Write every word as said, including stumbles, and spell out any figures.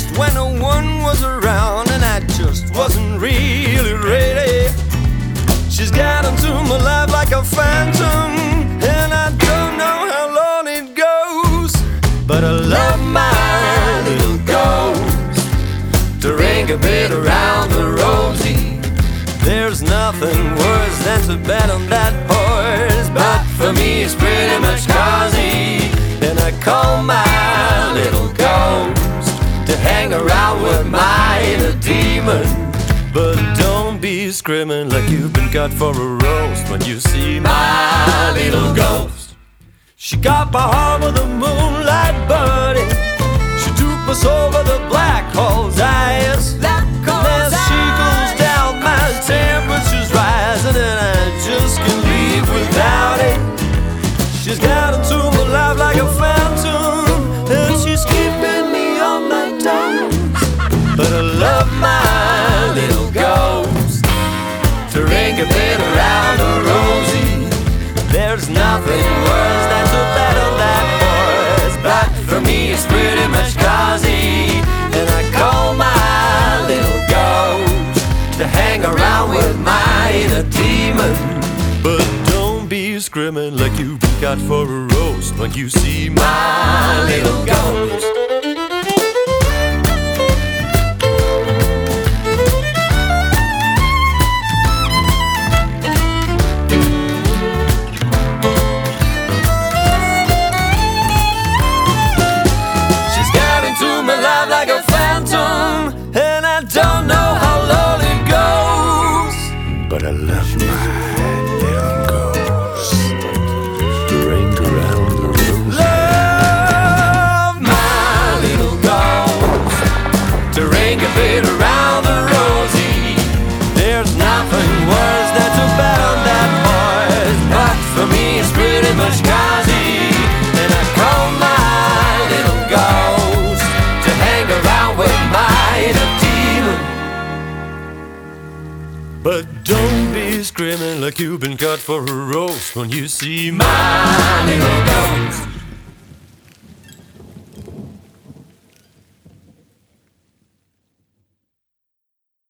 ghost when no one was around and I just wasn't really ready. She's got into my life like a phantom, and I don't know how long it goes, but I love my little ghost to ring a bit around the rosy. There's nothing worse than to bet on that horse, but for me it's pretty much cozy. And I call my little ghost to hang around with my inner demon. But don't be screaming like you've been cut for a roast when you see my little ghost. She got my heart with a moonlight buddy. She took my soul with the black hole's eyes. As she goes down, my temperature's rising, and I just can't leave without it. She's got into my life like a phantom, and she's keeping me on my toes. But I love my little ghost to ring a bit around the rosy. There's nothing worse than to bet on that horse, but for me it's pretty much cozy. And I call my little ghost to hang around with my inner demon. But don't be screaming like you've been cut for a roast when you see my little ghost. Like a phantom, and I don't know how long it goes, but I love my little ghost to ring around the rosy. Love my little ghost to ring a bit around the rosy. There's nothing worse than to bet on that horse, but for me it's pretty much cozy. And I call my little ghost to hang around with my inner demon. But don't be screaming like you've been cut for a roast when you see my little ghost.